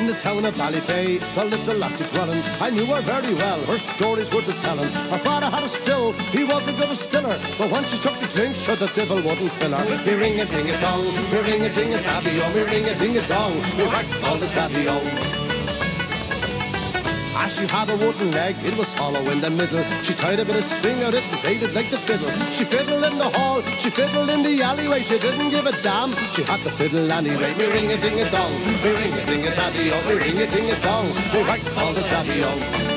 In the town of Ballybay, there lived a lassie dwelling. I knew her very well, her stories were the telling. Her father had a still, he wasn't good a stiller, but when she took the drink, sure the devil wouldn't fill her. Me ring-a-ding-a-dong, me ring-a-ding-a-tabby-o, me ring-a-ding-a-dong, me whack for the tabby-o. As she had a wooden leg, it was hollow in the middle. She tied a bit of string on it and played it like the fiddle. She fiddled in the hall, she fiddled in the alleyway. She didn't give a damn, she had the fiddle anyway. Me ring-a-ding-a-dong, me ring-a-ding-a-tabby-o, me ring-a-ding-a-dong, me whack for the tabby-o.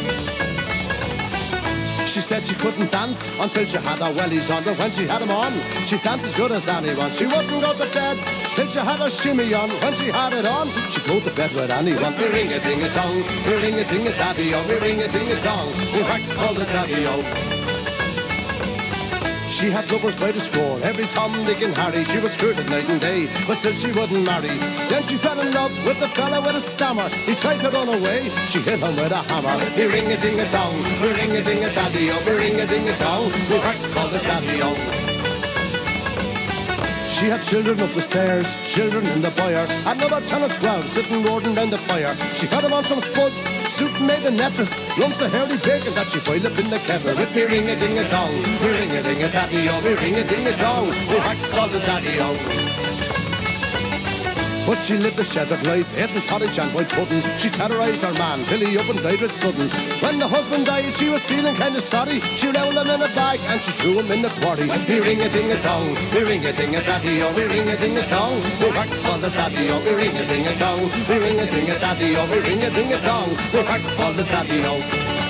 She said she couldn't dance until she had her wellies on, but when she had them on, she danced as good as anyone. She wouldn't go to bed till she had her shimmy on. When she had it on, she'd go to bed with anyone. Me ring-a-ding-a-dong, me ring-a-ding-a-tabby-o, me ring-a-ding-a-dong, me whack for the tabby-o. She had lovers by the score, every Tom, Dick and Harry. She was courted night and day, but still she wouldn't marry. Then she fell in love with the fella with a stammer. He tried to run away, she hit him with a hammer. Me ring-a-ding-a-dong, me ring-a-ding-a-daddy-o, me ring-a-ding-a-dong, me whack for the daddy-o. She had children up the stairs, children in the byre, another 10 or 12 sitting roaring down the fire. She fed them on some spuds, soup made of nettles, lumps of hairy bacon that she boiled up in the kettle. With me ring-a-ding-a-dong, me ring-a-ding-a-daddy-o, me ring-a-ding-a-dong, me whack for the daddy-o. But she lived a sheltered life, eating porridge and white pudding. She terrorised her man till he up and died with sudden. When the husband died, she was feeling kind of sorry. She rolled him in a bag and she threw him in the quarry. Me ring-a-ding-a-dong, me ring-a-ding-a-daddy-o, me ring-a-ding-a-dong, me whack for the daddy-o, me ring-a-ding-a-dong, me ring-a-ding-a-daddy-o, me ring-a-ding-a-dong, me whack for the daddy-o.